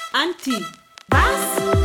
Anti. Was?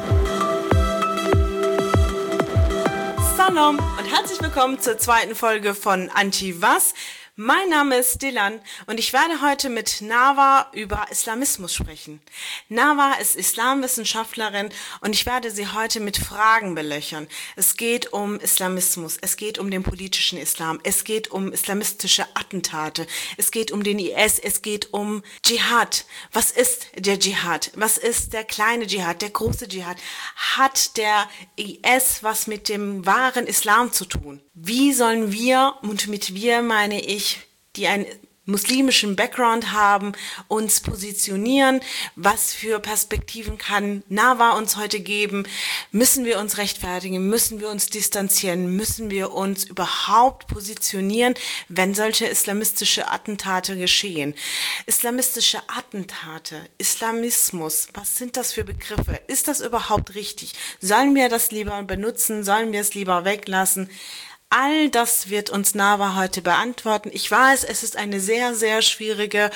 Salam und herzlich willkommen zur zweiten Folge von Anti Was. Mein Name ist Dilan und ich werde heute mit Nawa über Islamismus sprechen. Nawa ist Islamwissenschaftlerin und ich werde sie heute mit Fragen belöchern. Es geht um Islamismus, es geht um den politischen Islam, es geht um islamistische Attentate, es geht um den IS, es geht um Dschihad. Was ist der Dschihad? Was ist der kleine Dschihad, der große Dschihad? Hat der IS was mit dem wahren Islam zu tun? Wie sollen wir, und mit wir meine ich, die einen muslimischen Background haben, uns positionieren? Was für Perspektiven kann Nawa uns heute geben? Müssen wir uns rechtfertigen? Müssen wir uns distanzieren? Müssen wir uns überhaupt positionieren, wenn solche islamistische Attentate geschehen? Islamistische Attentate, Islamismus, was sind das für Begriffe? Ist das überhaupt richtig? Sollen wir das lieber benutzen? Sollen wir es lieber weglassen? All das wird uns Nawa heute beantworten. Ich weiß, es ist eine sehr, sehr schwierige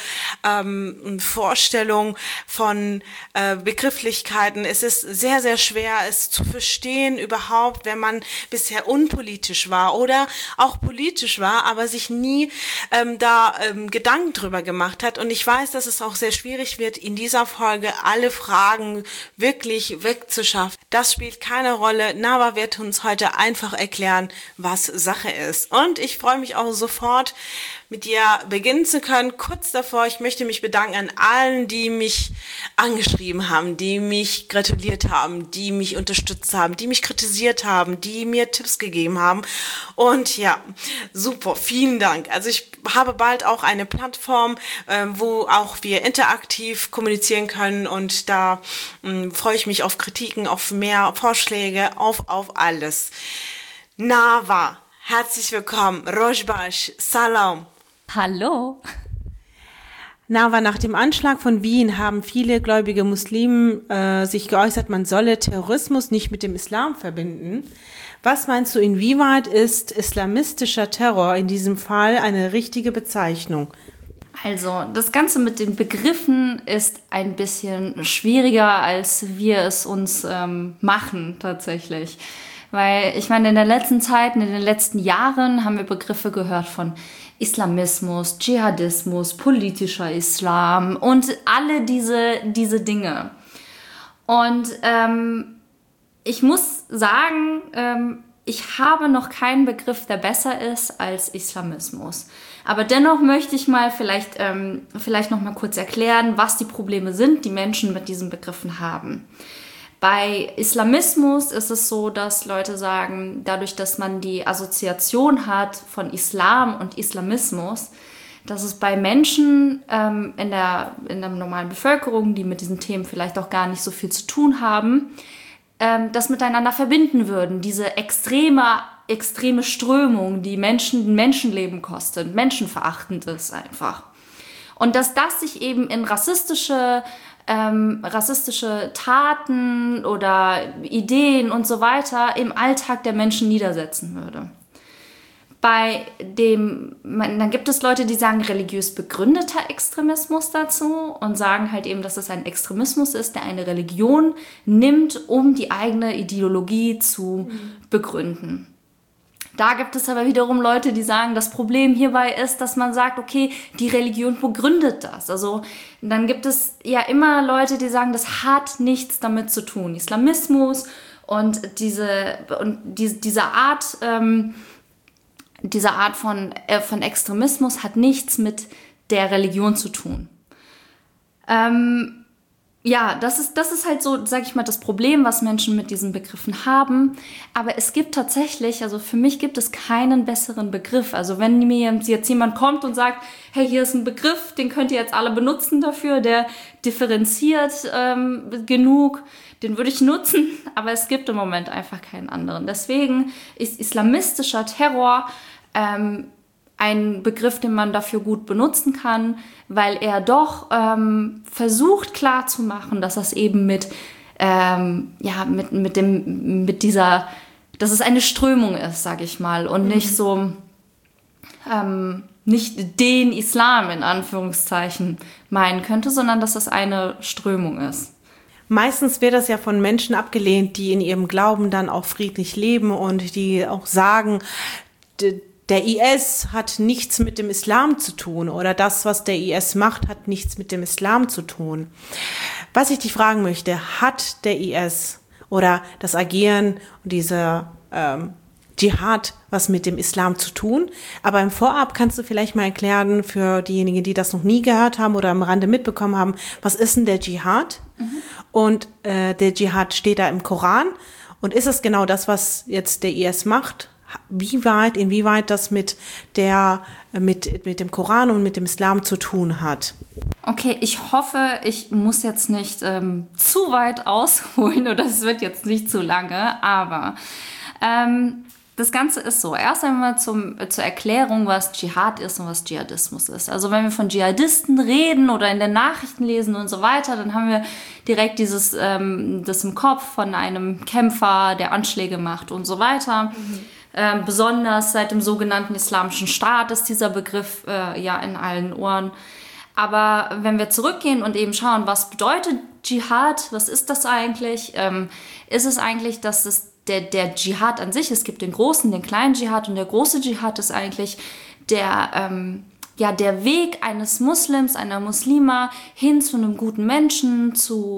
Vorstellung von Begrifflichkeiten. Es ist sehr, sehr schwer, es zu verstehen überhaupt, wenn man bisher unpolitisch war oder auch politisch war, aber sich nie Gedanken drüber gemacht hat. Und ich weiß, dass es auch sehr schwierig wird, in dieser Folge alle Fragen wirklich wegzuschaffen. Das spielt keine Rolle. Nawa wird uns heute einfach erklären, was Sache ist. Und ich freue mich auch sofort, mit dir beginnen zu können. Kurz davor, ich möchte mich bedanken an allen, die mich angeschrieben haben, die mich gratuliert haben, die mich unterstützt haben, die mich kritisiert haben, die mir Tipps gegeben haben. Und ja, super, vielen Dank. Also ich habe bald auch eine Plattform, wo auch wir interaktiv kommunizieren können, und da freue ich mich auf Kritiken, auf mehr Vorschläge, auf alles. Nawa, herzlich willkommen. Rojbash, Salam. Hallo. Nawa, nach dem Anschlag von Wien haben viele gläubige Muslime sich geäußert, man solle Terrorismus nicht mit dem Islam verbinden. Was meinst du, inwieweit ist islamistischer Terror in diesem Fall eine richtige Bezeichnung? Also, das Ganze mit den Begriffen ist ein bisschen schwieriger, als wir es uns machen tatsächlich. Weil ich meine, in der letzten Zeit, in den letzten Jahren haben wir Begriffe gehört von Islamismus, Dschihadismus, politischer Islam und alle diese Dinge. Und ich muss sagen, ich habe noch keinen Begriff, der besser ist als Islamismus. Aber dennoch möchte ich mal vielleicht noch mal kurz erklären, was die Probleme sind, die Menschen mit diesen Begriffen haben. Bei Islamismus ist es so, dass Leute sagen, dadurch, dass man die Assoziation hat von Islam und Islamismus, dass es bei Menschen in der normalen Bevölkerung, die mit diesen Themen vielleicht auch gar nicht so viel zu tun haben, das miteinander verbinden würden. Diese extreme Strömung, die Menschenleben kostet, menschenverachtend ist einfach. Und dass das sich eben in rassistische Taten oder Ideen und so weiter im Alltag der Menschen niedersetzen würde. Dann gibt es Leute, die sagen religiös begründeter Extremismus dazu und sagen halt eben, dass es ein Extremismus ist, der eine Religion nimmt, um die eigene Ideologie zu begründen. Da gibt es aber wiederum Leute, die sagen, das Problem hierbei ist, dass man sagt, okay, die Religion begründet das. Also dann gibt es ja immer Leute, die sagen, das hat nichts damit zu tun. Islamismus und diese Art von Extremismus hat nichts mit der Religion zu tun. Ja, das ist halt so, sag ich mal, das Problem, was Menschen mit diesen Begriffen haben. Aber es gibt tatsächlich, also für mich gibt es keinen besseren Begriff. Also wenn mir jetzt jemand kommt und sagt, hey, hier ist ein Begriff, den könnt ihr jetzt alle benutzen dafür, der differenziert genug, den würde ich nutzen. Aber es gibt im Moment einfach keinen anderen. Deswegen ist islamistischer Terror ein Begriff, den man dafür gut benutzen kann, weil er doch versucht klarzumachen, dass das eben dass es eine Strömung ist, sage ich mal, und nicht so nicht den Islam in Anführungszeichen meinen könnte, sondern dass das eine Strömung ist. Meistens wird das ja von Menschen abgelehnt, die in ihrem Glauben dann auch friedlich leben und die auch sagen, der IS hat nichts mit dem Islam zu tun oder das, was der IS macht, hat nichts mit dem Islam zu tun. Was ich dich fragen möchte, hat der IS oder das Agieren und dieser Dschihad was mit dem Islam zu tun? Aber im Vorab kannst du vielleicht mal erklären für diejenigen, die das noch nie gehört haben oder am Rande mitbekommen haben, was ist denn der Dschihad? Und der Dschihad steht da im Koran. Und ist es genau das, was jetzt der IS macht? Inwieweit das mit dem Koran und mit dem Islam zu tun hat? Okay, ich hoffe, ich muss jetzt nicht zu weit ausholen oder es wird jetzt nicht zu lange, aber das Ganze ist so. Erst einmal zur Erklärung, was Dschihad ist und was Dschihadismus ist. Also wenn wir von Dschihadisten reden oder in den Nachrichten lesen und so weiter, dann haben wir direkt das im Kopf von einem Kämpfer, der Anschläge macht und so weiter. Besonders seit dem sogenannten Islamischen Staat ist dieser Begriff in allen Ohren. Aber wenn wir zurückgehen und eben schauen, was bedeutet Dschihad, was ist das eigentlich, ist es eigentlich, dass es der Dschihad an sich, es gibt den großen, den kleinen Dschihad und der große Dschihad ist eigentlich der Weg eines Muslims, einer Muslima hin zu einem guten Menschen,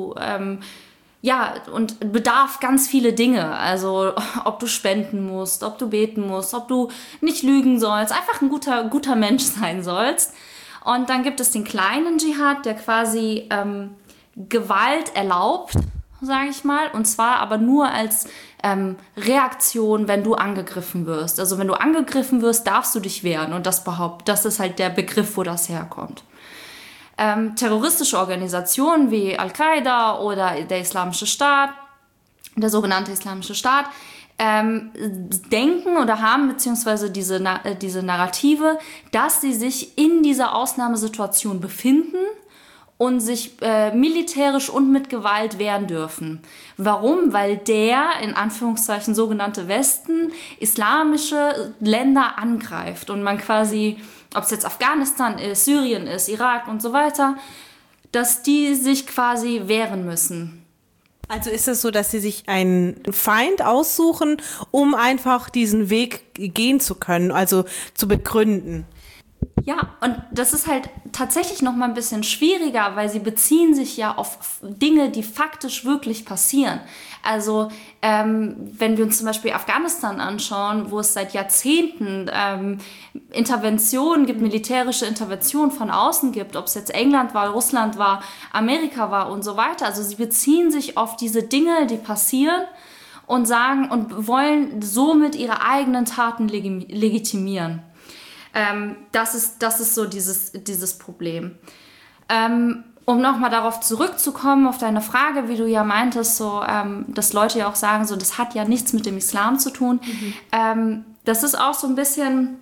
und bedarf ganz viele Dinge. Also ob du spenden musst, ob du beten musst, ob du nicht lügen sollst, einfach ein guter Mensch sein sollst. Und dann gibt es den kleinen Dschihad, der quasi Gewalt erlaubt, sage ich mal, und zwar aber nur als Reaktion, wenn du angegriffen wirst. Also wenn du angegriffen wirst, darfst du dich wehren und das ist halt der Begriff, wo das herkommt. Terroristische Organisationen wie Al-Qaida oder der Islamische Staat, der sogenannte Islamische Staat, denken oder haben beziehungsweise diese Narrative, dass sie sich in dieser Ausnahmesituation befinden und sich militärisch und mit Gewalt wehren dürfen. Warum? Weil der, in Anführungszeichen, sogenannte Westen, islamische Länder angreift und man quasi, ob es jetzt Afghanistan ist, Syrien ist, Irak und so weiter, dass die sich quasi wehren müssen. Also ist es so, dass sie sich einen Feind aussuchen, um einfach diesen Weg gehen zu können, also zu begründen? Ja, und das ist halt tatsächlich noch mal ein bisschen schwieriger, weil sie beziehen sich ja auf Dinge, die faktisch wirklich passieren. Also wenn wir uns zum Beispiel Afghanistan anschauen, wo es seit Jahrzehnten Interventionen gibt, militärische Interventionen von außen gibt, ob es jetzt England war, Russland war, Amerika war und so weiter. Also sie beziehen sich auf diese Dinge, die passieren und sagen und wollen somit ihre eigenen Taten legitimieren. Das ist so dieses Problem. Um nochmal darauf zurückzukommen, auf deine Frage, wie du ja meintest, so, dass Leute ja auch sagen, so, das hat ja nichts mit dem Islam zu tun. Das ist auch so ein bisschen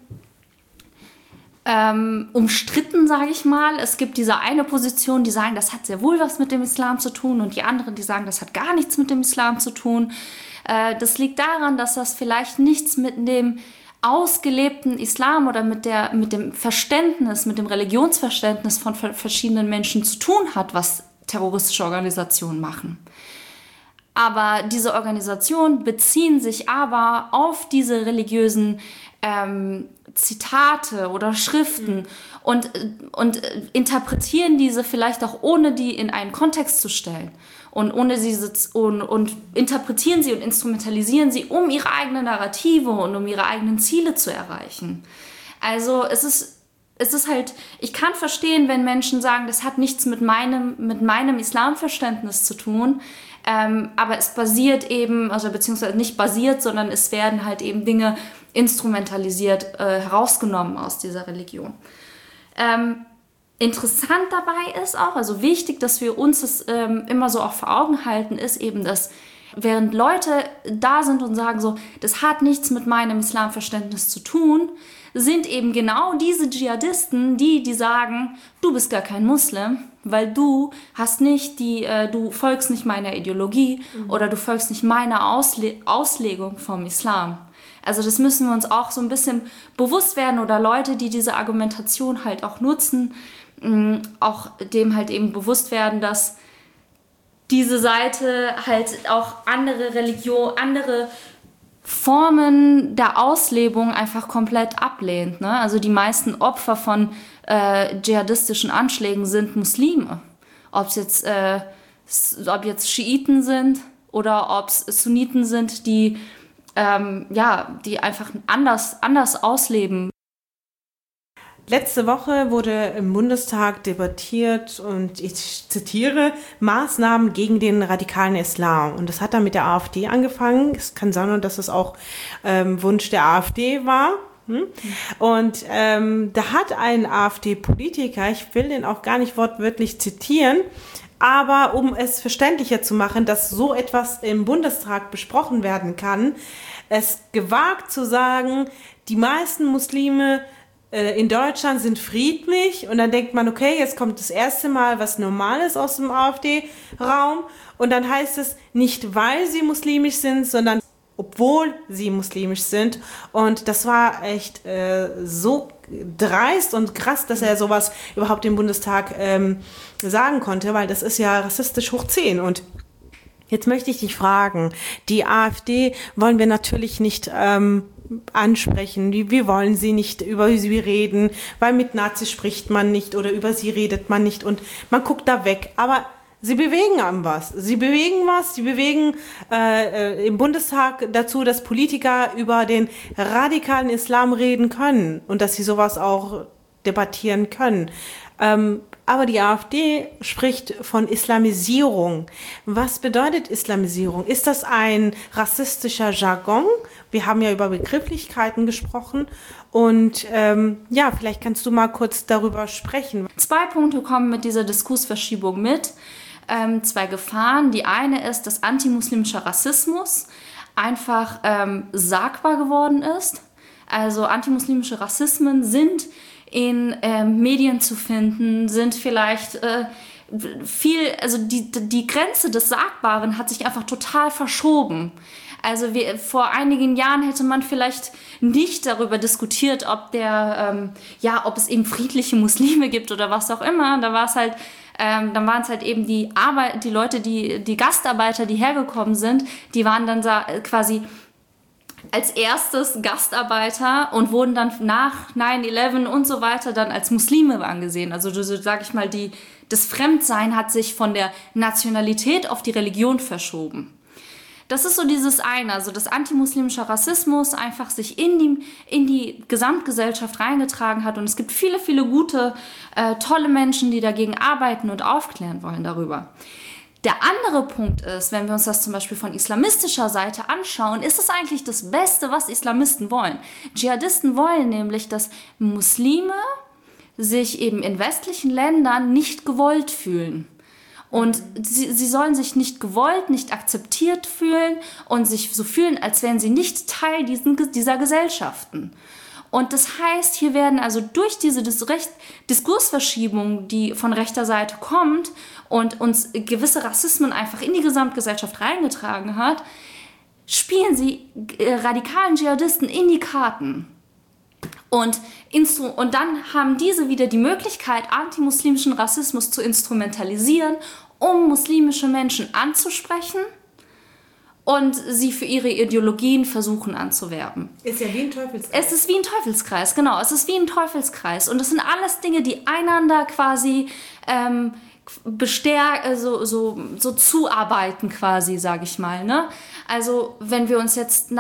umstritten, sage ich mal. Es gibt diese eine Position, die sagen, das hat sehr wohl was mit dem Islam zu tun und die anderen, die sagen, das hat gar nichts mit dem Islam zu tun. Das liegt daran, dass das vielleicht nichts mit dem ausgelebten Islam oder mit dem Verständnis, mit dem Religionsverständnis von verschiedenen Menschen zu tun hat, was terroristische Organisationen machen. Aber diese Organisationen beziehen sich aber auf diese religiösen Zitate oder Schriften und interpretieren diese vielleicht auch, ohne die in einen Kontext zu stellen. Und und interpretieren sie und instrumentalisieren sie, um ihre eigene Narrative und um ihre eigenen Ziele zu erreichen. Also es ist halt, ich kann verstehen, wenn Menschen sagen, das hat nichts mit meinem Islamverständnis zu tun, aber es basiert eben, also beziehungsweise nicht basiert, sondern es werden halt eben Dinge instrumentalisiert, herausgenommen aus dieser Religion. Interessant dabei ist auch, also wichtig, dass wir uns das immer so auch vor Augen halten, ist eben, dass während Leute da sind und sagen so, das hat nichts mit meinem Islamverständnis zu tun, sind eben genau diese Dschihadisten, die sagen, du bist gar kein Muslim, weil du folgst nicht meiner Ideologie oder du folgst nicht meiner Auslegung vom Islam. Also das müssen wir uns auch so ein bisschen bewusst werden oder Leute, die diese Argumentation halt auch nutzen, auch dem halt eben bewusst werden, dass diese Seite halt auch andere Religion, andere Formen der Auslebung einfach komplett ablehnt. Ne? Also die meisten Opfer von dschihadistischen Anschlägen sind Muslime. Ob jetzt Schiiten sind oder ob es Sunniten sind, die einfach anders ausleben. Letzte Woche wurde im Bundestag debattiert und ich zitiere, Maßnahmen gegen den radikalen Islam. Und das hat dann mit der AfD angefangen. Es kann sein, dass es auch Wunsch der AfD war. Und da hat ein AfD-Politiker, ich will den auch gar nicht wortwörtlich zitieren, aber um es verständlicher zu machen, dass so etwas im Bundestag besprochen werden kann, es gewagt zu sagen, die meisten Muslime in Deutschland sind friedlich, und dann denkt man, okay, jetzt kommt das erste Mal was Normales aus dem AfD-Raum, und dann heißt es nicht, weil sie muslimisch sind, sondern obwohl sie muslimisch sind. Und das war echt so dreist und krass, dass er sowas überhaupt im Bundestag sagen konnte, weil das ist ja rassistisch hoch 10. Und jetzt möchte ich dich fragen, die AfD wollen wir natürlich nicht ansprechen. Wir wollen sie nicht über sie reden, weil mit Nazis spricht man nicht oder über sie redet man nicht und man guckt da weg. Aber sie bewegen an was. Sie bewegen im Bundestag dazu, dass Politiker über den radikalen Islam reden können und dass sie sowas auch debattieren können. Aber die AfD spricht von Islamisierung. Was bedeutet Islamisierung? Ist das ein rassistischer Jargon? Wir haben ja über Begrifflichkeiten gesprochen. Und vielleicht kannst du mal kurz darüber sprechen. 2 Punkte kommen mit dieser Diskursverschiebung mit. 2 Gefahren. Die eine ist, dass antimuslimischer Rassismus einfach sagbar geworden ist. Also antimuslimische Rassismen sind in Medien zu finden, sind vielleicht die Grenze des Sagbaren hat sich einfach total verschoben. Also vor einigen Jahren hätte man vielleicht nicht darüber diskutiert, ob es eben friedliche Muslime gibt oder was auch immer. Da war es halt, dann waren es halt eben die Leute, die Gastarbeiter, die hergekommen sind, die waren dann quasi als erstes Gastarbeiter und wurden dann nach 9/11 und so weiter dann als Muslime angesehen. Also sag ich mal, das Fremdsein hat sich von der Nationalität auf die Religion verschoben. Das ist so dieses eine, also dass antimuslimischer Rassismus einfach sich in die Gesamtgesellschaft reingetragen hat. Und es gibt viele, viele gute, tolle Menschen, die dagegen arbeiten und aufklären wollen darüber. Der andere Punkt ist, wenn wir uns das zum Beispiel von islamistischer Seite anschauen, ist es eigentlich das Beste, was Islamisten wollen. Dschihadisten wollen nämlich, dass Muslime sich eben in westlichen Ländern nicht gewollt fühlen. Und sie sollen sich nicht gewollt, nicht akzeptiert fühlen und sich so fühlen, als wären sie nicht Teil dieser Gesellschaften. Und das heißt, hier werden also durch diese Diskursverschiebung, die von rechter Seite kommt und uns gewisse Rassismen einfach in die Gesamtgesellschaft reingetragen hat, spielen sie radikalen Dschihadisten in die Karten. Und dann haben diese wieder die Möglichkeit, antimuslimischen Rassismus zu instrumentalisieren, um muslimische Menschen anzusprechen und sie für ihre Ideologien versuchen anzuwerben. Ist ja wie ein Teufelskreis. Es ist wie ein Teufelskreis, genau. Es ist wie ein Teufelskreis. Und das sind alles Dinge, die einander quasi bestärken, so zuarbeiten quasi, sage ich mal. Ne? Also wenn wir uns jetzt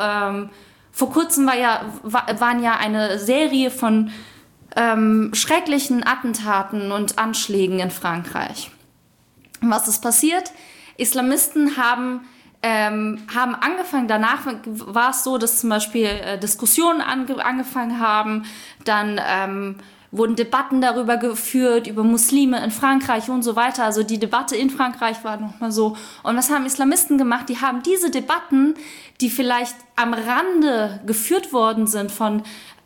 vor kurzem waren ja eine Serie von schrecklichen Attentaten und Anschlägen in Frankreich. Was ist passiert? Islamisten haben angefangen, danach war es so, dass zum Beispiel Diskussionen angefangen haben, dann wurden Debatten darüber geführt, über Muslime in Frankreich und so weiter. Also die Debatte in Frankreich war nochmal so. Und was haben Islamisten gemacht? Die haben diese Debatten, die vielleicht am Rande geführt worden sind von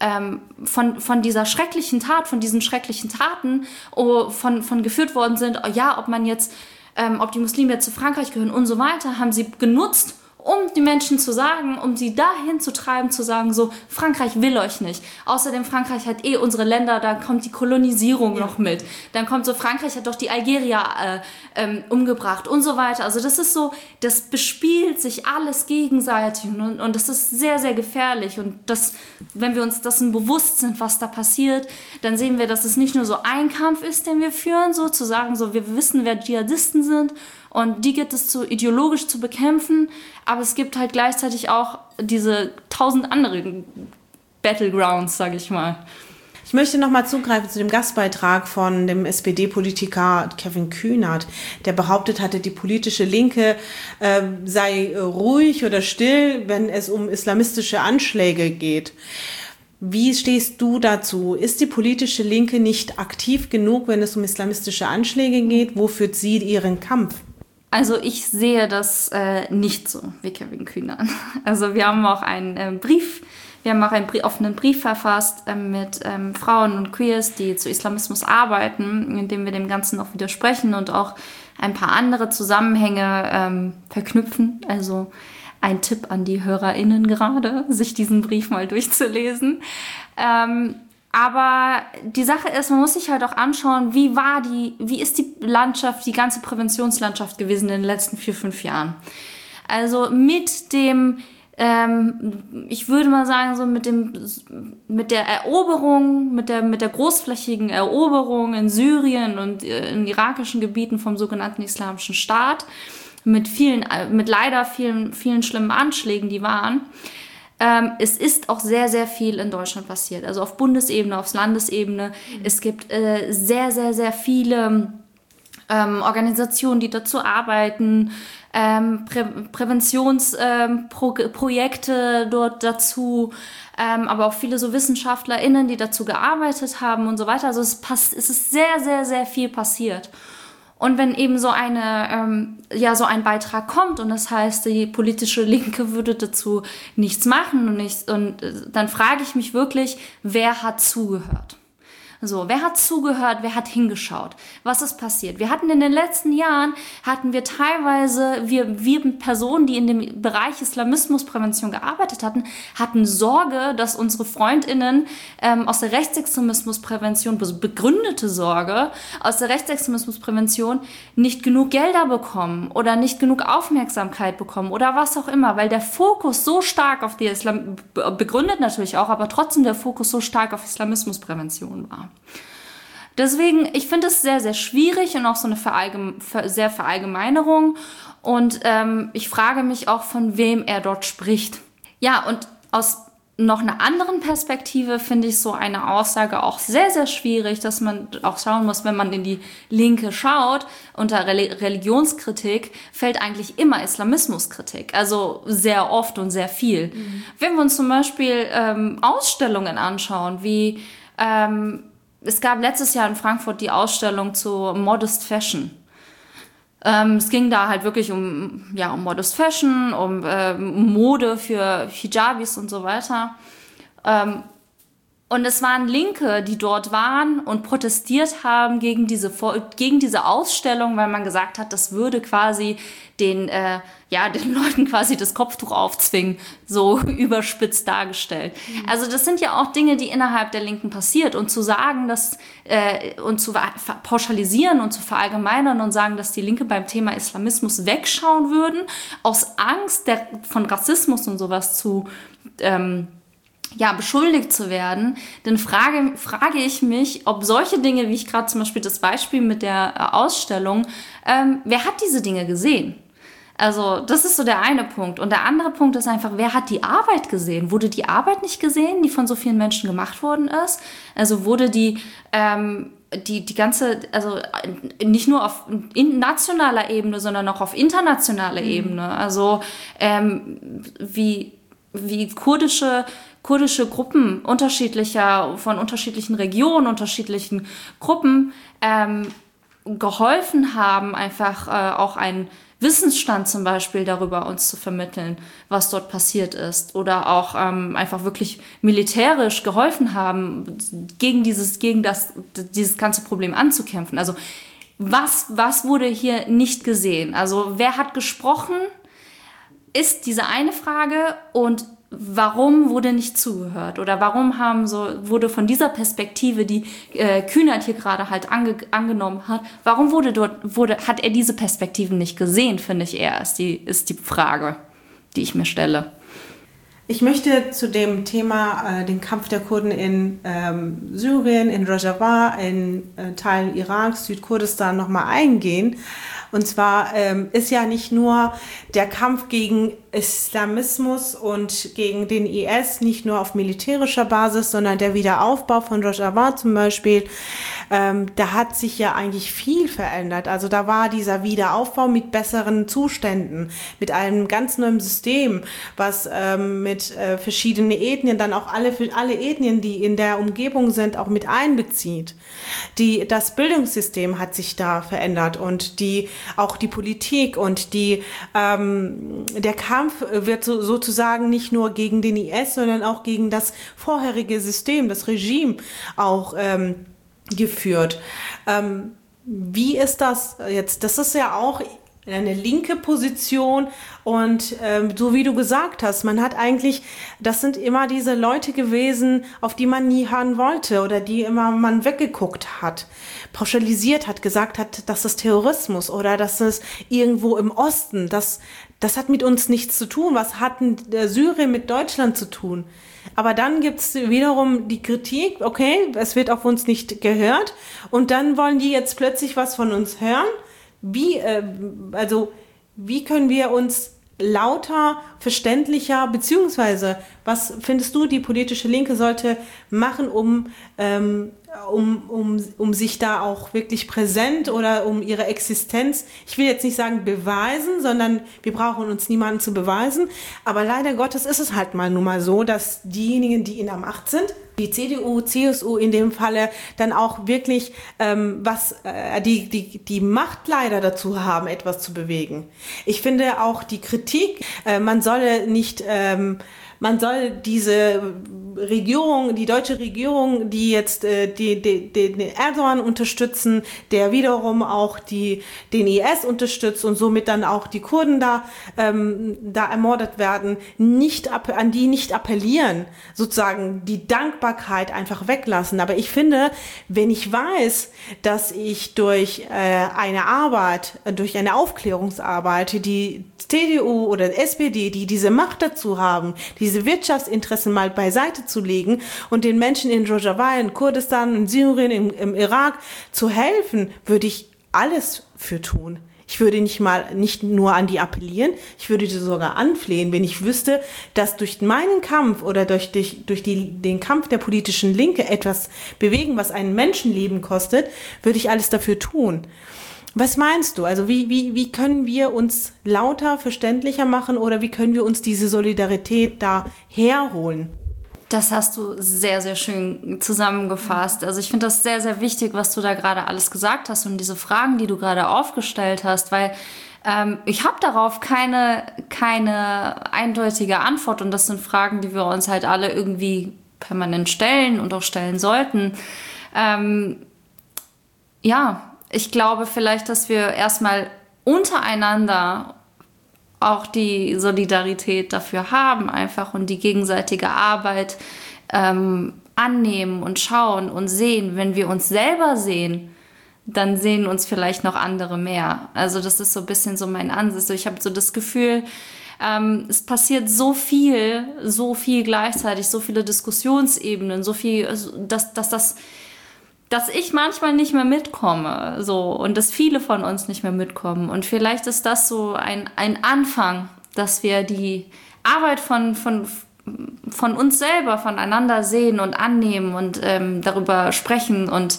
dieser schrecklichen Tat, von diesen schrecklichen Taten, geführt worden sind, ob man jetzt ob die Muslime jetzt zu Frankreich gehören und so weiter, haben sie genutzt, um die Menschen zu sagen, um sie dahin zu treiben, zu sagen, so, Frankreich will euch nicht. Außerdem, Frankreich hat unsere Länder, da kommt die Kolonisierung noch mit. Dann kommt so, Frankreich hat doch die Algerier umgebracht und so weiter. Also das ist so, das bespielt sich alles gegenseitig und das ist sehr, sehr gefährlich. Und das, wenn wir uns dessen bewusst sind, was da passiert, dann sehen wir, dass es nicht nur so ein Kampf ist, den wir führen, so zu sagen, so, wir wissen, wer Dschihadisten sind und die gibt es ideologisch zu bekämpfen, aber es gibt halt gleichzeitig auch diese 1000 anderen Battlegrounds, sage ich mal. Ich möchte nochmal zugreifen zu dem Gastbeitrag von dem SPD-Politiker Kevin Kühnert, der behauptet hatte, die politische Linke sei ruhig oder still, wenn es um islamistische Anschläge geht. Wie stehst du dazu? Ist die politische Linke nicht aktiv genug, wenn es um islamistische Anschläge geht? Wo führt sie ihren Kampf? Also ich sehe das nicht so wie Kevin Kühnert. Also wir haben auch einen offenen Brief verfasst mit Frauen und Queers, die zu Islamismus arbeiten, in dem wir dem Ganzen auch widersprechen und auch ein paar andere Zusammenhänge verknüpfen. Also ein Tipp an die HörerInnen gerade, sich diesen Brief mal durchzulesen. Aber die Sache ist, man muss sich halt auch anschauen, wie ist die Landschaft, die ganze Präventionslandschaft gewesen in den letzten 4-5 Jahren. Also mit dem, ich würde mal sagen, so mit der Eroberung, mit der großflächigen Eroberung in Syrien und in irakischen Gebieten vom sogenannten Islamischen Staat, mit leider vielen schlimmen Anschlägen, die waren. Es ist auch sehr, sehr viel in Deutschland passiert. Also auf Bundesebene, auf Landesebene. Es gibt sehr, sehr, sehr viele Organisationen, die dazu arbeiten, Präventionsprojekte dort dazu, aber auch viele so WissenschaftlerInnen, die dazu gearbeitet haben und so weiter. Also es ist sehr, sehr, sehr viel passiert. Und wenn eben so ein Beitrag kommt und das heißt, die politische Linke würde dazu nichts machen und dann frage ich mich wirklich, wer hat zugehört? So, wer hat zugehört, wer hat hingeschaut? Was ist passiert? Wir hatten in den letzten Jahren, teilweise, wir Personen, die in dem Bereich Islamismusprävention gearbeitet hatten Sorge, dass unsere FreundInnen aus der Rechtsextremismusprävention, begründete Sorge, aus der Rechtsextremismusprävention nicht genug Gelder bekommen oder nicht genug Aufmerksamkeit bekommen oder was auch immer, weil der Fokus so stark auf die begründet natürlich auch, aber trotzdem der Fokus so stark auf Islamismusprävention war. Deswegen, ich finde es sehr, sehr schwierig und auch so eine sehr Verallgemeinerung. Und ich frage mich auch, von wem er dort spricht. Ja, und aus noch einer anderen Perspektive finde ich so eine Aussage auch sehr, sehr schwierig, dass man auch schauen muss, wenn man in die Linke schaut, unter Religionskritik fällt eigentlich immer Islamismuskritik, also sehr oft und sehr viel. Mhm. Wenn wir uns zum Beispiel Ausstellungen anschauen, wie es gab letztes Jahr in Frankfurt die Ausstellung zu Modest Fashion. Es ging da halt wirklich um Modest Fashion, um Mode für Hijabis und so weiter. Und es waren Linke, die dort waren und protestiert haben gegen diese Ausstellung, weil man gesagt hat, das würde quasi den Leuten quasi das Kopftuch aufzwingen, so überspitzt dargestellt. Mhm. Also das sind ja auch Dinge, die innerhalb der Linken passiert. Und zu sagen, und zu pauschalisieren und zu verallgemeinern und sagen, dass die Linke beim Thema Islamismus wegschauen würden, aus Angst von Rassismus und sowas beschuldigt zu werden, dann frage ich mich, ob solche Dinge, wie ich gerade zum Beispiel das Beispiel mit der Ausstellung, wer hat diese Dinge gesehen? Also das ist so der eine Punkt. Und der andere Punkt ist einfach, wer hat die Arbeit gesehen? Wurde die Arbeit nicht gesehen, die von so vielen Menschen gemacht worden ist? Also wurde die ganze, also nicht nur auf nationaler Ebene, sondern auch auf internationaler Ebene. Also wie kurdische Gruppen von unterschiedlichen Regionen, unterschiedlichen Gruppen geholfen haben, einfach auch einen Wissensstand zum Beispiel darüber uns zu vermitteln, was dort passiert ist. Oder auch einfach wirklich militärisch geholfen haben, gegen dieses ganze Problem anzukämpfen. Also was wurde hier nicht gesehen? Also wer hat gesprochen? ist diese eine Frage, und warum wurde nicht zugehört? Oder warum wurde von dieser Perspektive, die Kühnert hier gerade halt angenommen hat, warum hat er diese Perspektiven nicht gesehen, finde ich eher, ist die Frage, die ich mir stelle. Ich möchte zu dem Thema den Kampf der Kurden in Syrien, in Rojava, in Teilen Iraks, Südkurdistan nochmal eingehen. Und zwar ist ja nicht nur der Kampf gegen Islamismus und gegen den IS nicht nur auf militärischer Basis, sondern der Wiederaufbau von Rojava zum Beispiel, da hat sich ja eigentlich viel verändert. Also da war dieser Wiederaufbau mit besseren Zuständen, mit einem ganz neuen System, was mit verschiedenen Ethnien, dann auch alle Ethnien, die in der Umgebung sind, auch mit einbezieht. Das Bildungssystem hat sich da verändert und auch die Politik und der Kampf wird sozusagen nicht nur gegen den IS, sondern auch gegen das vorherige System, das Regime auch geführt. Wie ist das jetzt? Das ist ja auch eine linke Position und so wie du gesagt hast, das sind immer diese Leute gewesen, auf die man nie hören wollte oder die immer man weggeguckt hat, pauschalisiert hat, gesagt hat, das ist Terrorismus oder das ist irgendwo im Osten, das hat mit uns nichts zu tun. Was hat denn Syrien mit Deutschland zu tun? Aber dann gibt's wiederum die Kritik, okay, es wird auf uns nicht gehört und dann wollen die jetzt plötzlich was von uns hören. Wie können wir uns lauter, verständlicher, beziehungsweise was findest du, die politische Linke sollte machen, um sich da auch wirklich präsent oder um ihre Existenz, ich will jetzt nicht sagen beweisen, sondern wir brauchen uns niemanden zu beweisen, aber leider Gottes ist es halt nun mal so, dass diejenigen, die in der Macht sind, die CDU, CSU in dem Falle, dann auch wirklich die Macht leider dazu haben, etwas zu bewegen. Ich finde auch die Kritik, man soll diese Regierung, die deutsche Regierung, die jetzt den Erdogan unterstützen, der wiederum auch den IS unterstützt und somit dann auch die Kurden da ermordet werden, an die nicht appellieren, sozusagen die Dankbarkeit einfach weglassen. Aber ich finde, wenn ich weiß, dass ich durch eine Aufklärungsarbeit, die CDU oder SPD, die diese Macht dazu haben, diese Wirtschaftsinteressen mal beiseite zu legen und den Menschen in Rojava, in Kurdistan, in Syrien, im Irak zu helfen, würde ich alles für tun. Ich würde nicht nur an die appellieren, ich würde die sogar anflehen, wenn ich wüsste, dass durch meinen Kampf oder durch den Kampf der politischen Linke etwas bewegen, was ein Menschenleben kostet, würde ich alles dafür tun. Was meinst du? Also wie können wir uns lauter, verständlicher machen oder wie können wir uns diese Solidarität da herholen? Das hast du sehr, sehr schön zusammengefasst. Also ich finde das sehr, sehr wichtig, was du da gerade alles gesagt hast und diese Fragen, die du gerade aufgestellt hast, weil ich habe darauf keine eindeutige Antwort und das sind Fragen, die wir uns halt alle irgendwie permanent stellen und auch stellen sollten. Ich glaube vielleicht, dass wir erstmal untereinander auch die Solidarität dafür haben einfach und die gegenseitige Arbeit annehmen und schauen und sehen. Wenn wir uns selber sehen, dann sehen uns vielleicht noch andere mehr. Also das ist so ein bisschen so mein Ansatz. Ich habe so das Gefühl, es passiert so viel gleichzeitig, so viele Diskussionsebenen, so viel, dass ich manchmal nicht mehr mitkomme, so, und dass viele von uns nicht mehr mitkommen. Und vielleicht ist das so ein Anfang, dass wir die Arbeit von uns selber, voneinander sehen und annehmen und darüber sprechen und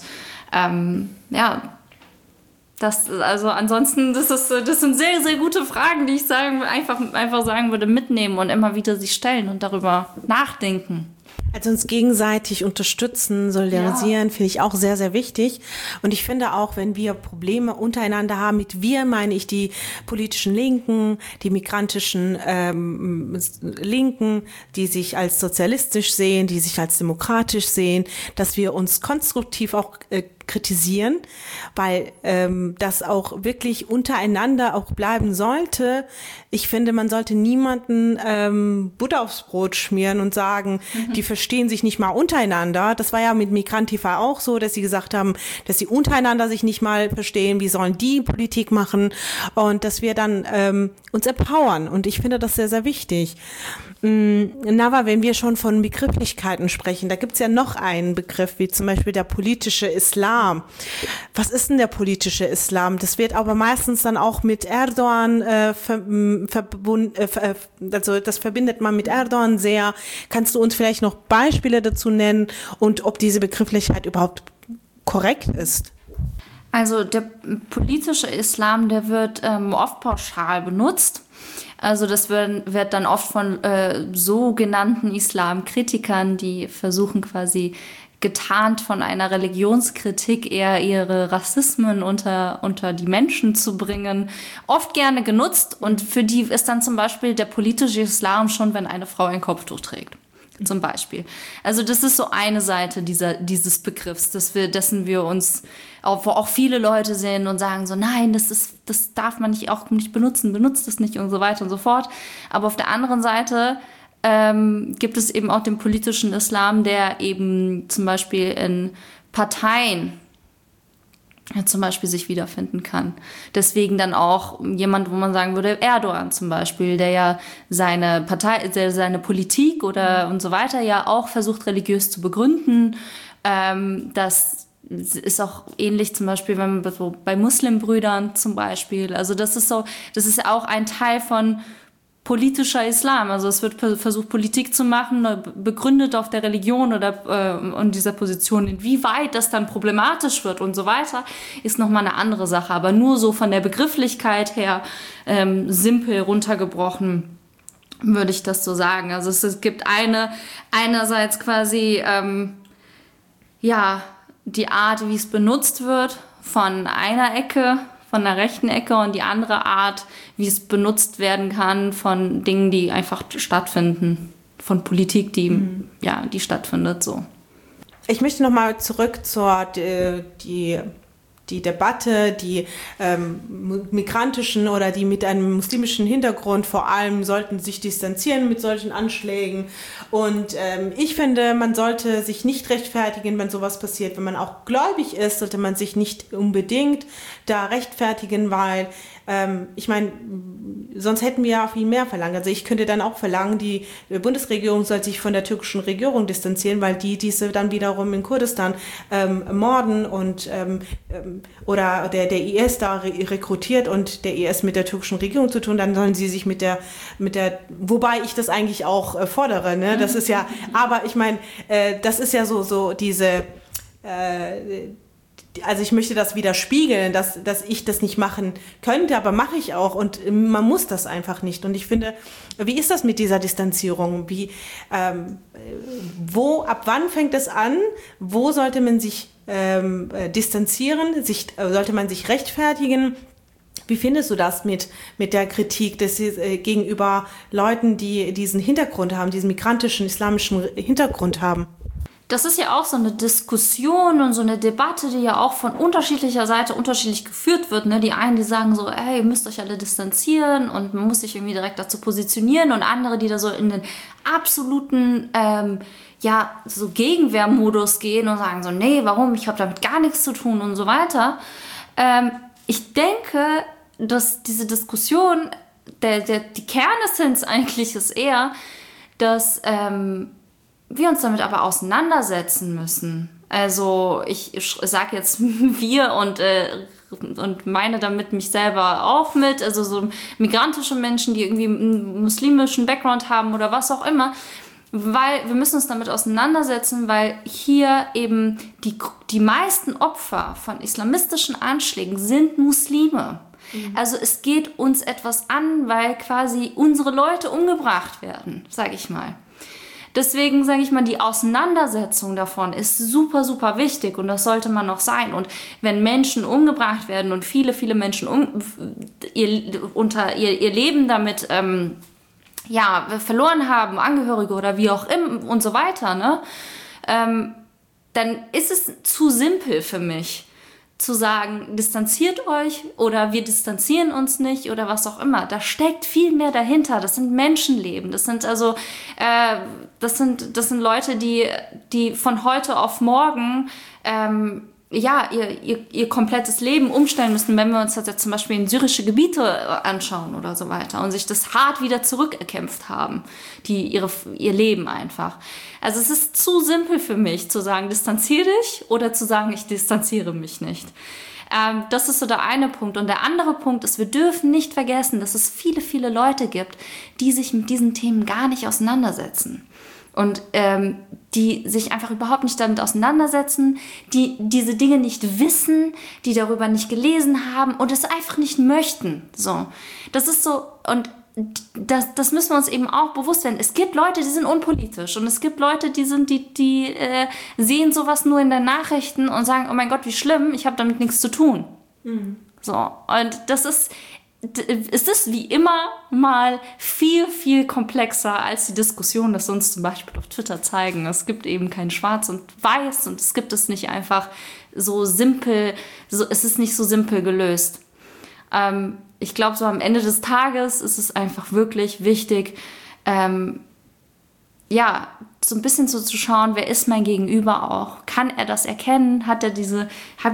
ansonsten, das sind sehr, sehr gute Fragen, die ich einfach sagen würde, mitnehmen und immer wieder sich stellen und darüber nachdenken. Also uns gegenseitig unterstützen, solidarisieren, finde ich auch sehr, sehr wichtig. Und ich finde auch, wenn wir Probleme untereinander haben, mit wir meine ich die politischen Linken, die migrantischen Linken, die sich als sozialistisch sehen, die sich als demokratisch sehen, dass wir uns konstruktiv auch kritisieren, weil das auch wirklich untereinander auch bleiben sollte. Ich finde, man sollte niemanden Butter aufs Brot schmieren und sagen, die verstehen sich nicht mal untereinander. Das war ja mit Migrantifa auch so, dass sie gesagt haben, dass sie untereinander sich nicht mal verstehen, wie sollen die Politik machen und dass wir dann uns empowern. Und ich finde das sehr, sehr wichtig. Nawa, wenn wir schon von Begrifflichkeiten sprechen, da gibt's ja noch einen Begriff, wie zum Beispiel der politische Islam. Was ist denn der politische Islam? Das wird aber meistens dann auch mit Erdogan verbunden, also das verbindet man mit Erdogan sehr. Kannst du uns vielleicht noch Beispiele dazu nennen und ob diese Begrifflichkeit überhaupt korrekt ist? Also der politische Islam, der wird oft pauschal benutzt. Also das wird dann oft von sogenannten Islamkritikern, die versuchen quasi getarnt von einer Religionskritik eher ihre Rassismen unter die Menschen zu bringen, oft gerne genutzt. Und für die ist dann zum Beispiel der politische Islam schon, wenn eine Frau ein Kopftuch trägt. Zum Beispiel. Also das ist so eine Seite dieses Begriffs, dessen wir uns, wo auch viele Leute sehen und sagen so, nein, das darf man auch nicht benutzen, benutzt es nicht und so weiter und so fort. Aber auf der anderen Seite gibt es eben auch den politischen Islam, der eben zum Beispiel in Parteien zum Beispiel sich wiederfinden kann. Deswegen dann auch jemand, wo man sagen würde, Erdogan zum Beispiel, der ja seine Partei, seine Politik oder und so weiter ja auch versucht, religiös zu begründen. Das ist auch ähnlich zum Beispiel wenn man so bei Muslimbrüdern zum Beispiel. Also das ist auch ein Teil von politischer Islam. Also es wird versucht, Politik zu machen, begründet auf der Religion oder und dieser Position. Inwieweit das dann problematisch wird und so weiter, ist nochmal eine andere Sache. Aber nur so von der Begrifflichkeit her simpel runtergebrochen würde ich das so sagen. Also es gibt einerseits quasi die Art, wie es benutzt wird von einer Ecke, von der rechten Ecke und die andere Art, wie es benutzt werden kann von Dingen, die einfach stattfinden, von Politik, die stattfindet, so. Ich möchte nochmal zurück zur die Debatte, die migrantischen oder die mit einem muslimischen Hintergrund vor allem sollten sich distanzieren mit solchen Anschlägen. Und ich finde, man sollte sich nicht rechtfertigen, wenn sowas passiert. Wenn man auch gläubig ist, sollte man sich nicht unbedingt da rechtfertigen, weil ich meine, sonst hätten wir ja viel mehr verlangt. Also ich könnte dann auch verlangen, die Bundesregierung soll sich von der türkischen Regierung distanzieren, weil diese dann wiederum in Kurdistan morden und oder der IS da rekrutiert und der IS mit der türkischen Regierung zu tun, dann sollen sie sich mit der, wobei ich das eigentlich auch fordere, ne? Das ist ja, aber ich meine, das ist ja so diese, also ich möchte das widerspiegeln, dass ich das nicht machen könnte, aber mache ich auch und man muss das einfach nicht. Und ich finde, wie ist das mit dieser Distanzierung? Ab wann fängt es an? Wo sollte man sich distanzieren? Sollte man sich rechtfertigen? Wie findest du das mit der Kritik gegenüber Leuten, die diesen Hintergrund haben, diesen migrantischen, islamischen Hintergrund haben? Das ist ja auch so eine Diskussion und so eine Debatte, die ja auch von unterschiedlicher Seite unterschiedlich geführt wird. Ne? Die einen, die sagen so, hey, ihr müsst euch alle distanzieren und man muss sich irgendwie direkt dazu positionieren. Und andere, die da so in den absoluten so Gegenwehrmodus gehen und sagen so, nee, warum? Ich habe damit gar nichts zu tun und so weiter. Ich denke, dass diese Diskussion, die Kernessenz eigentlich ist eher, dass wir uns damit aber auseinandersetzen müssen. Also ich sage jetzt wir und meine damit mich selber auch mit, also so migrantische Menschen, die irgendwie einen muslimischen Background haben oder was auch immer, weil wir müssen uns damit auseinandersetzen, weil hier eben die meisten Opfer von islamistischen Anschlägen sind Muslime. Also es geht uns etwas an, weil quasi unsere Leute umgebracht werden, sage ich mal. Deswegen sage ich mal, die Auseinandersetzung davon ist super, super wichtig und das sollte man noch sein. Und wenn Menschen umgebracht werden und viele, viele Menschen ihr Leben damit verloren haben, Angehörige oder wie auch immer und so weiter, ne? dann ist es zu simpel für mich, zu sagen, distanziert euch oder wir distanzieren uns nicht oder was auch immer. Da steckt viel mehr dahinter. Das sind Menschenleben. Das sind also, das sind Leute, die von heute auf morgen ihr komplettes Leben umstellen müssen, wenn wir uns das jetzt zum Beispiel in syrische Gebiete anschauen oder so weiter und sich das hart wieder zurückerkämpft haben, ihr Leben einfach. Also es ist zu simpel für mich zu sagen, distanziere dich oder zu sagen, ich distanziere mich nicht. Das ist so der eine Punkt. Und der andere Punkt ist, wir dürfen nicht vergessen, dass es viele, viele Leute gibt, die sich mit diesen Themen gar nicht auseinandersetzen. Und die sich einfach überhaupt nicht damit auseinandersetzen, die diese Dinge nicht wissen, die darüber nicht gelesen haben und es einfach nicht möchten. So, das ist so, und das müssen wir uns eben auch bewusst werden. Es gibt Leute, die sind unpolitisch und es gibt Leute, die sehen sowas nur in den Nachrichten und sagen, oh mein Gott, wie schlimm, ich habe damit nichts zu tun. Mhm. So, und es ist wie immer mal viel, viel komplexer als die Diskussion, dass uns zum Beispiel auf Twitter zeigen. Es gibt eben kein Schwarz und Weiß und es gibt es nicht einfach so simpel, es ist nicht so simpel gelöst. Ich glaube, so am Ende des Tages ist es einfach wirklich wichtig, so ein bisschen so zu schauen, wer ist mein Gegenüber auch? Kann er das erkennen? Hat er diese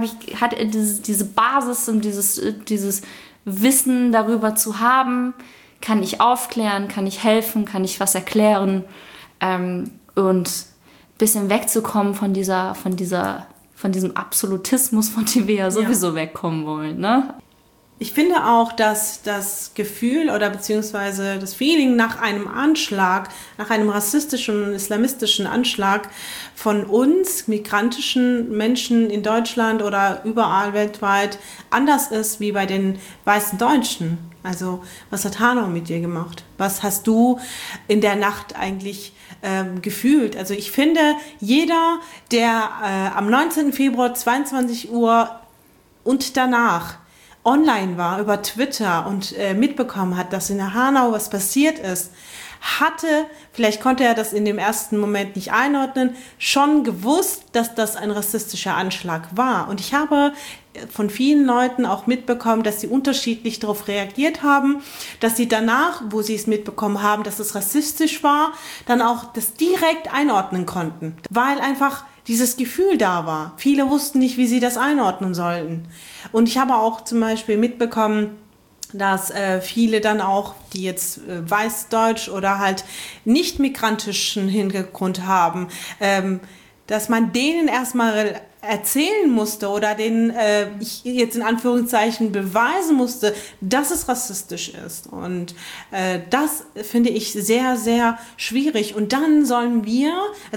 Basis und dieses Wissen darüber zu haben? Kann ich aufklären? Kann ich helfen? Kann ich was erklären? Und ein bisschen wegzukommen von diesem Absolutismus, von dem wir ja sowieso wegkommen wollen, ne? Ich finde auch, dass das Gefühl oder beziehungsweise das Feeling nach einem Anschlag, nach einem rassistischen und islamistischen Anschlag von uns, migrantischen Menschen in Deutschland oder überall weltweit, anders ist wie bei den weißen Deutschen. Also, was hat Hanau mit dir gemacht? Was hast du in der Nacht eigentlich gefühlt? Also, ich finde, jeder, der am 19. Februar 22 Uhr und danach online war, über Twitter und mitbekommen hat, dass in der Hanau was passiert ist, vielleicht konnte er das in dem ersten Moment nicht einordnen, schon gewusst, dass das ein rassistischer Anschlag war. Und ich habe von vielen Leuten auch mitbekommen, dass sie unterschiedlich darauf reagiert haben, dass sie danach, wo sie es mitbekommen haben, dass es rassistisch war, dann auch das direkt einordnen konnten, weil einfach dieses Gefühl da war. Viele wussten nicht, wie sie das einordnen sollten. Und ich habe auch zum Beispiel mitbekommen, dass viele dann auch, die jetzt weißdeutsch oder halt nicht migrantischen Hintergrund haben, dass man denen erstmal erzählen musste oder denen ich jetzt in Anführungszeichen beweisen musste, dass es rassistisch ist. Und das finde ich sehr, sehr schwierig. Und dann sollen wir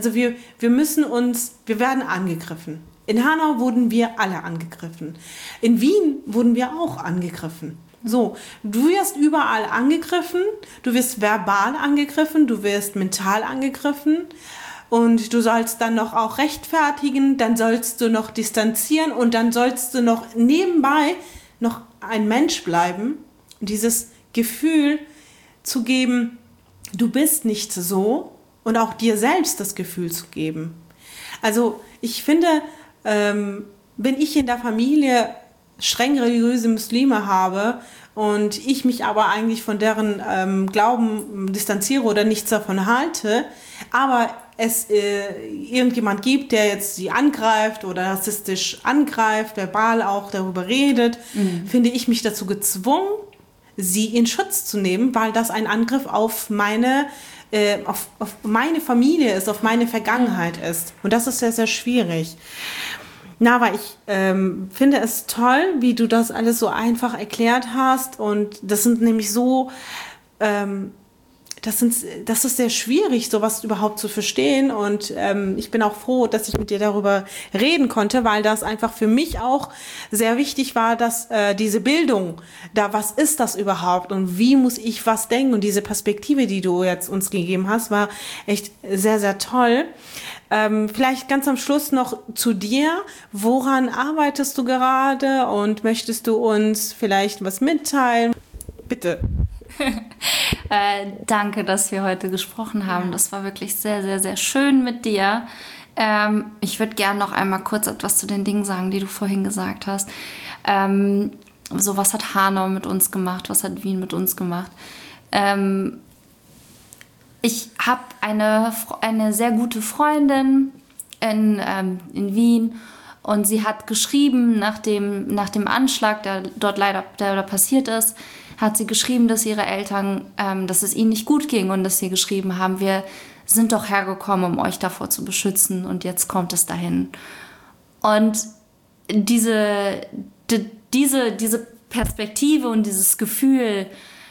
werden angegriffen. In Hanau wurden wir alle angegriffen. In Wien wurden wir auch angegriffen. So, du wirst überall angegriffen, du wirst verbal angegriffen, du wirst mental angegriffen. Und du sollst dann noch auch rechtfertigen, dann sollst du noch distanzieren und dann sollst du noch nebenbei noch ein Mensch bleiben. Dieses Gefühl zu geben, du bist nicht so und auch dir selbst das Gefühl zu geben. Also ich finde, wenn ich in der Familie streng religiöse Muslime habe und ich mich aber eigentlich von deren Glauben distanziere oder nichts davon halte, aber es irgendjemand gibt, der jetzt sie angreift oder rassistisch angreift, verbal auch darüber redet, finde ich mich dazu gezwungen, sie in Schutz zu nehmen, weil das ein Angriff auf meine Familie ist, auf meine Vergangenheit ist. Und das ist sehr, sehr schwierig. Nava, ich finde es toll, wie du das alles so einfach erklärt hast. Und das sind nämlich so... Das ist sehr schwierig, sowas überhaupt zu verstehen und ich bin auch froh, dass ich mit dir darüber reden konnte, weil das einfach für mich auch sehr wichtig war, dass diese Bildung, was ist das überhaupt und wie muss ich was denken und diese Perspektive, die du jetzt uns gegeben hast, war echt sehr, sehr toll. Vielleicht ganz am Schluss noch zu dir. Woran arbeitest du gerade und möchtest du uns vielleicht was mitteilen? Bitte. Danke, dass wir heute gesprochen haben. Das war wirklich sehr, sehr, sehr schön mit dir. Ich würde gerne noch einmal kurz etwas zu den Dingen sagen, die du vorhin gesagt hast. So, was hat Hanau mit uns gemacht? Was hat Wien mit uns gemacht? Ich habe eine sehr gute Freundin in Wien und sie hat geschrieben, nach dem Anschlag, der dort leider passiert ist, hat sie geschrieben, dass ihre Eltern, dass es ihnen nicht gut ging und dass sie geschrieben haben, wir sind doch hergekommen, um euch davor zu beschützen und jetzt kommt es dahin. Und diese Perspektive und dieses Gefühl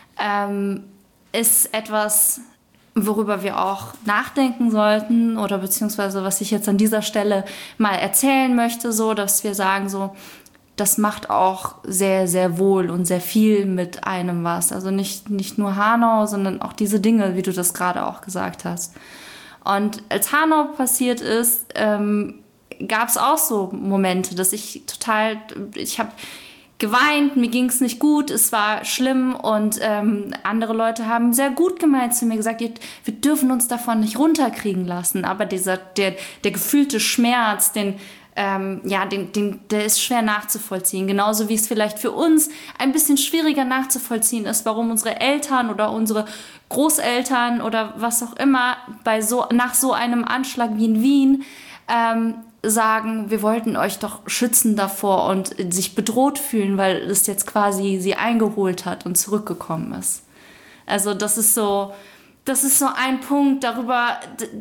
ist etwas, worüber wir auch nachdenken sollten oder beziehungsweise was ich jetzt an dieser Stelle mal erzählen möchte, so dass wir sagen, so das macht auch sehr, sehr wohl und sehr viel mit einem was. Also nicht nur Hanau, sondern auch diese Dinge, wie du das gerade auch gesagt hast. Und als Hanau passiert ist, gab es auch so Momente, dass ich habe geweint, mir ging es nicht gut, es war schlimm und andere Leute haben sehr gut gemeint zu mir gesagt, wir dürfen uns davon nicht runterkriegen lassen, aber der gefühlte Schmerz, der ist schwer nachzuvollziehen. Genauso wie es vielleicht für uns ein bisschen schwieriger nachzuvollziehen ist, warum unsere Eltern oder unsere Großeltern oder was auch immer nach so einem Anschlag wie in Wien sagen, wir wollten euch doch schützen davor und sich bedroht fühlen, weil es jetzt quasi sie eingeholt hat und zurückgekommen ist. Also das ist so ein Punkt, darüber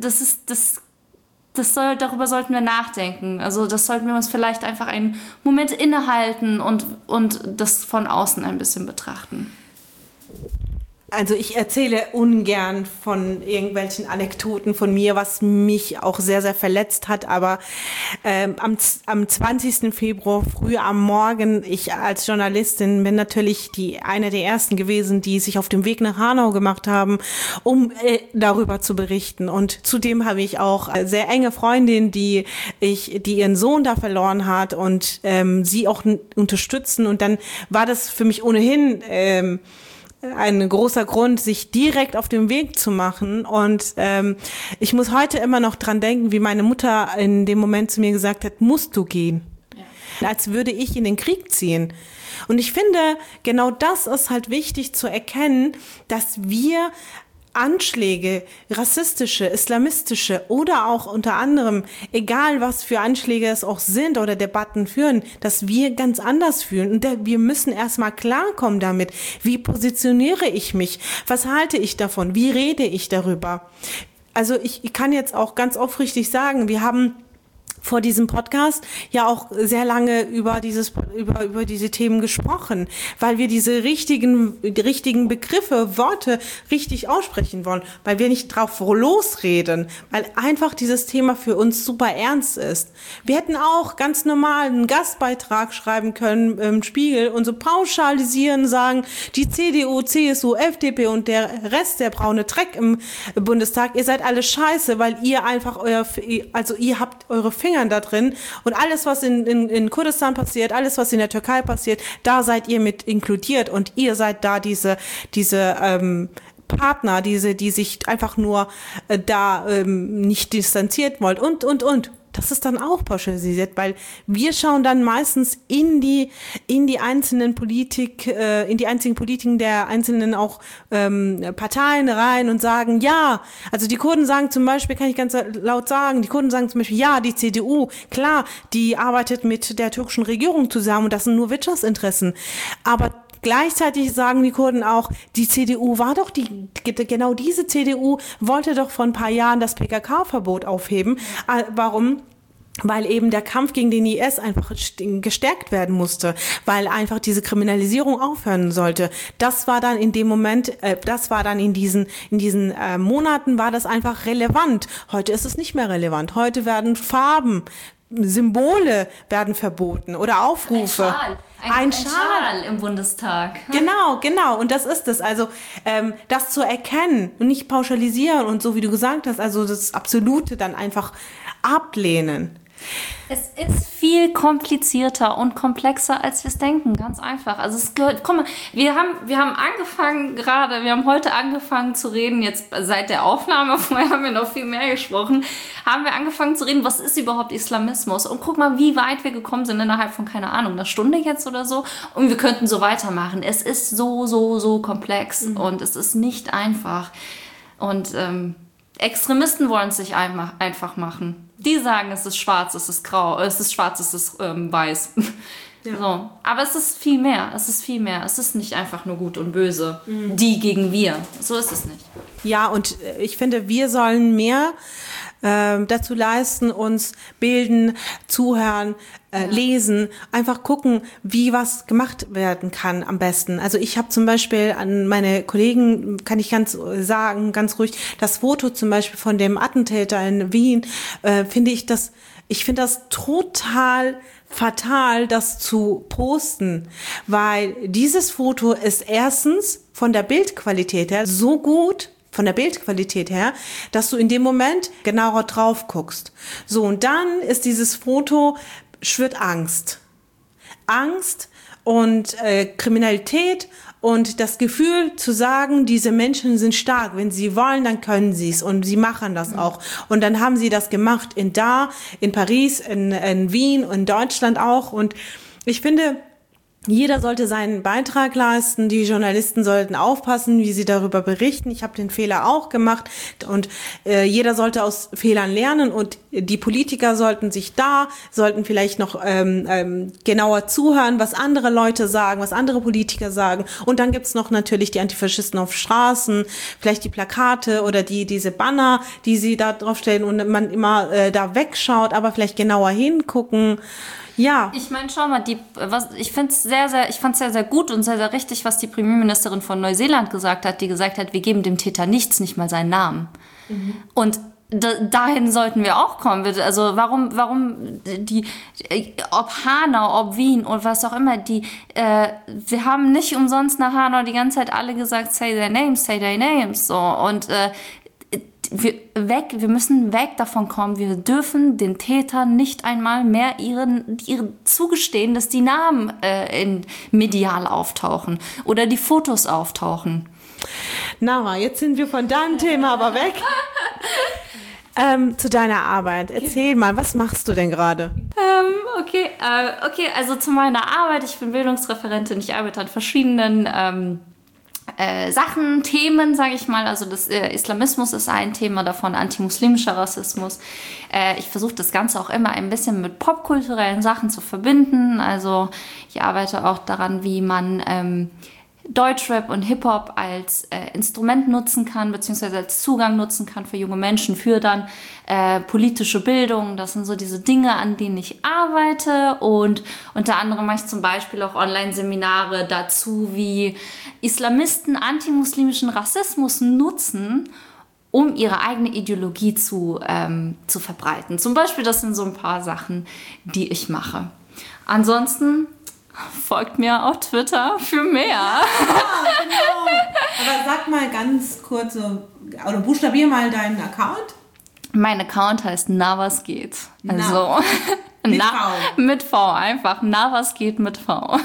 sollten wir nachdenken. Also das sollten wir uns vielleicht einfach einen Moment innehalten und das von außen ein bisschen betrachten. Also ich erzähle ungern von irgendwelchen Anekdoten von mir, was mich auch sehr, sehr verletzt hat. Aber am 20. Februar, früh am Morgen, ich als Journalistin bin natürlich eine der ersten gewesen, die sich auf dem Weg nach Hanau gemacht haben, um darüber zu berichten. Und zudem habe ich auch eine sehr enge Freundin, die ihren Sohn da verloren hat und sie auch unterstützen. Und dann war das für mich ohnehin ein großer Grund, sich direkt auf den Weg zu machen. Und ich muss heute immer noch dran denken, wie meine Mutter in dem Moment zu mir gesagt hat, musst du gehen. Ja. Als würde ich in den Krieg ziehen. Und ich finde, genau das ist halt wichtig zu erkennen, dass wir Anschläge, rassistische, islamistische oder auch unter anderem, egal was für Anschläge es auch sind oder Debatten führen, dass wir ganz anders fühlen. Und wir müssen erstmal klarkommen damit. Wie positioniere ich mich? Was halte ich davon? Wie rede ich darüber? Also ich kann jetzt auch ganz aufrichtig sagen, wir haben vor diesem Podcast ja auch sehr lange über diese Themen gesprochen, weil wir diese richtigen Begriffe, Worte richtig aussprechen wollen, weil wir nicht drauf losreden, weil einfach dieses Thema für uns super ernst ist. Wir hätten auch ganz normal einen Gastbeitrag schreiben können im Spiegel und so pauschalisieren, sagen, die CDU, CSU, FDP und der Rest, der braune Dreck im Bundestag, ihr seid alle scheiße, weil ihr einfach ihr habt eure Finger da drin und alles, was in Kurdistan passiert, alles, was in der Türkei passiert, da seid ihr mit inkludiert und ihr seid da diese Partner, die sich einfach nur nicht distanziert wollen und. Das ist dann auch pauschalisiert, weil wir schauen dann meistens in die einzelnen Politiken der einzelnen auch Parteien rein und sagen, ja, also die Kurden sagen zum Beispiel, kann ich ganz laut sagen, die Kurden sagen zum Beispiel, ja, die CDU, klar, die arbeitet mit der türkischen Regierung zusammen und das sind nur Wirtschaftsinteressen, aber gleichzeitig sagen die Kurden auch, die CDU war doch genau diese CDU wollte doch vor ein paar Jahren das PKK-Verbot aufheben. Warum? Weil eben der Kampf gegen den IS einfach gestärkt werden musste, weil einfach diese Kriminalisierung aufhören sollte. Das war dann in dem Moment, in diesen Monaten war das einfach relevant. Heute ist es nicht mehr relevant. Heute werden Farben, Symbole werden verboten oder Aufrufe. Ein Schal im Bundestag. Genau. Und das ist es. Also das zu erkennen und nicht pauschalisieren und so wie du gesagt hast, also das Absolute dann einfach ablehnen. Es ist viel komplizierter und komplexer, als wir es denken. Ganz einfach. Also es gehört, guck mal, wir haben angefangen gerade, wir haben heute angefangen zu reden, jetzt seit der Aufnahme, vorher haben wir noch viel mehr gesprochen, haben wir angefangen zu reden, was ist überhaupt Islamismus? Und guck mal, wie weit wir gekommen sind innerhalb von, keine Ahnung, einer Stunde jetzt oder so. Und wir könnten so weitermachen. Es ist so komplex und es ist nicht einfach. Und Extremisten wollen es sich einfach machen. Die sagen, es ist schwarz, es ist grau, es ist schwarz, es ist weiß. Ja. So. Aber es ist viel mehr, es ist nicht einfach nur gut und böse. Die gegen wir. So ist es nicht. Ja, und ich finde, wir sollen mehr dazu leisten, uns bilden, zuhören, lesen, einfach gucken, wie was gemacht werden kann am besten. Also ich habe zum Beispiel an meine Kollegen, kann ich ganz ruhig, das Foto zum Beispiel von dem Attentäter in Wien, finde das total fatal, das zu posten, weil dieses Foto ist erstens von der Bildqualität her so gut, dass du in dem Moment genauer drauf guckst. So, und dann ist dieses Foto, schwirrt Angst. Angst und Kriminalität und das Gefühl zu sagen, diese Menschen sind stark. Wenn sie wollen, dann können sie es. Und sie machen das auch. Und dann haben sie das gemacht in Paris, in Wien, in Deutschland auch. Und ich finde, jeder sollte seinen Beitrag leisten. Die Journalisten sollten aufpassen, wie sie darüber berichten. Ich habe den Fehler auch gemacht und jeder sollte aus Fehlern lernen und die Politiker sollten vielleicht noch genauer zuhören, was andere Leute sagen, was andere Politiker sagen. Und dann gibt's noch natürlich die Antifaschisten auf Straßen, vielleicht die Plakate oder diese Banner, die sie da draufstellen und man immer da wegschaut, aber vielleicht genauer hingucken. Ja. Ich meine, schau mal, ich fand's sehr, sehr gut und sehr, sehr richtig, was die Premierministerin von Neuseeland gesagt hat, die gesagt hat, wir geben dem Täter nichts, nicht mal seinen Namen. Und dahin sollten wir auch kommen. Also warum ob Hanau, ob Wien und was auch immer, wir haben nicht umsonst nach Hanau die ganze Zeit alle gesagt, say their names, so. Und wir müssen weg davon kommen. Wir dürfen den Tätern nicht einmal mehr ihren zugestehen, dass die Namen medial auftauchen oder die Fotos auftauchen. Nava, jetzt sind wir von deinem Thema aber weg. Zu deiner Arbeit. Erzähl mal, was machst du denn gerade? Okay, also zu meiner Arbeit. Ich bin Bildungsreferentin. Ich arbeite an verschiedenen Sachen, Themen, sage ich mal. Also Islamismus ist ein Thema davon, antimuslimischer Rassismus. Ich versuche das Ganze auch immer ein bisschen mit popkulturellen Sachen zu verbinden. Also ich arbeite auch daran, wie man Deutschrap und Hip-Hop als Instrument nutzen kann, beziehungsweise als Zugang nutzen kann für junge Menschen, für dann politische Bildung. Das sind so diese Dinge, an denen ich arbeite. Und unter anderem mache ich zum Beispiel auch Online-Seminare dazu, wie Islamisten antimuslimischen Rassismus nutzen, um ihre eigene Ideologie zu verbreiten. Zum Beispiel, das sind so ein paar Sachen, die ich mache. Ansonsten folgt mir auf Twitter für mehr. Ja, genau. Aber sag mal ganz kurz, oder buchstabier mal deinen Account. Mein Account heißt Na was geht. Also mit V. Mit V, einfach. Na was geht mit V.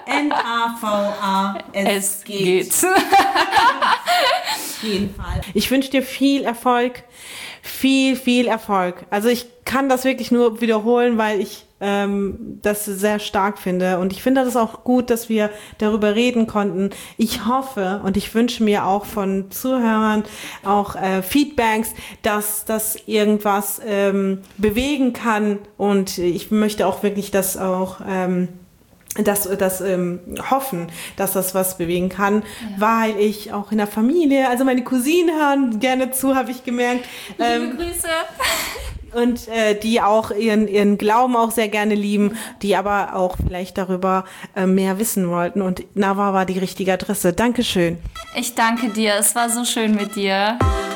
N-A-V-A-S geht. Auf jeden Fall. Ich wünsche dir viel Erfolg. Viel Erfolg. Also ich kann das wirklich nur wiederholen, weil ich das sehr stark finde. Und ich finde das auch gut, dass wir darüber reden konnten. Ich hoffe und ich wünsche mir auch von Zuhörern auch Feedbacks, dass das irgendwas bewegen kann. Und ich möchte auch wirklich das auch hoffen, dass das was bewegen kann, weil ich auch in der Familie, also meine Cousinen hören gerne zu, habe ich gemerkt. Liebe Grüße. Und die auch ihren Glauben auch sehr gerne lieben, die aber auch vielleicht darüber mehr wissen wollten. Und Nava war die richtige Adresse. Dankeschön. Ich danke dir. Es war so schön mit dir.